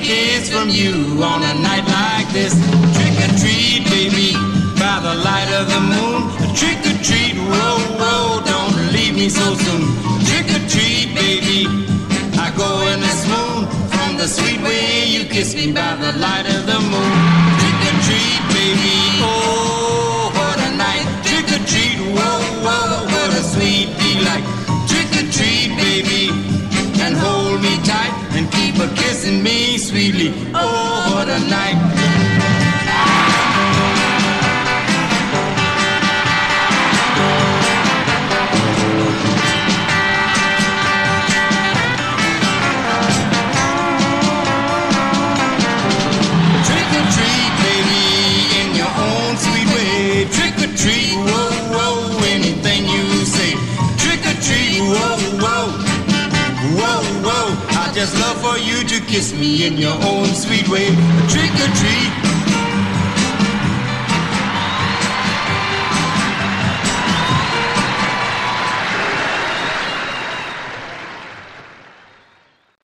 kiss from you on a night like this. Trick or treat, baby, by the light of the moon. Trick or treat, whoa, whoa, don't leave me so soon. Trick or treat, baby, I go in the swoon from the sweet way you kiss me by the light of the moon. Trick or treat, baby, oh, what a night. Trick or treat, whoa, whoa, what a sweet delight. Trick or treat, baby, and hold me tight and keep a kissing me sweetly. Oh, what a night. Trick or treat, baby, in your own sweet way. Trick or treat, whoa, whoa, anything you say. Trick or treat, whoa, whoa. Whoa, whoa, I just love for you to kiss me in your own sweet way. Trick or treat.